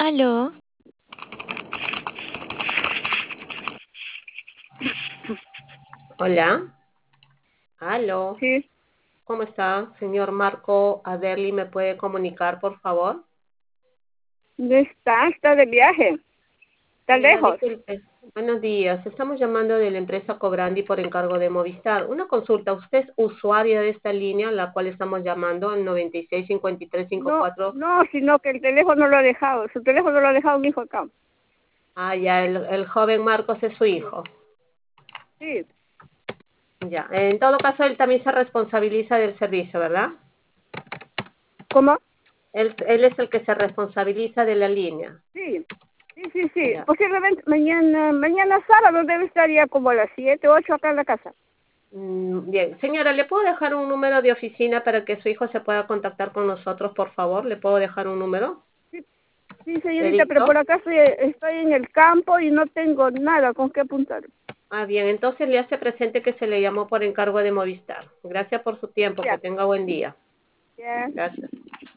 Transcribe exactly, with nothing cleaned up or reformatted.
Aló, Hola, aló, Sí, ¿cómo está? Señor Marco Aderli, ¿me puede comunicar, por favor? ¿dónde está? Está de viaje. Está Señora, lejos. disculpe. Buenos días, estamos llamando de la empresa Cobrandi por encargo de Movistar. Una consulta, ¿usted es usuaria de esta línea, la cual estamos llamando, al noventa y seis cincuenta y tres cincuenta y No, cuatro? no, sino que el teléfono lo ha dejado. Su teléfono lo ha dejado mi hijo acá. Ah, ya, el, el joven Marcos es su hijo. Sí, Ya, en todo caso, él también se responsabiliza del servicio, ¿verdad? ¿cómo? Él, él es el que se responsabiliza de la línea. Sí, sí, sí, sí. Ya. Posiblemente mañana, mañana sábado debe estar ya como a las siete, ocho acá en la casa. Mm, Bien, señora, ¿le puedo dejar un número de oficina para que su hijo se pueda contactar con nosotros, por favor? ¿Le puedo dejar un número? Sí, sí, señorita, pero por ¿Dedicto? acá estoy, estoy en el campo y no tengo nada con qué apuntar. Ah, bien, entonces le hace presente que se le llamó por encargo de Movistar. Gracias por su tiempo, que Ya, tenga buen día. ya. Gracias.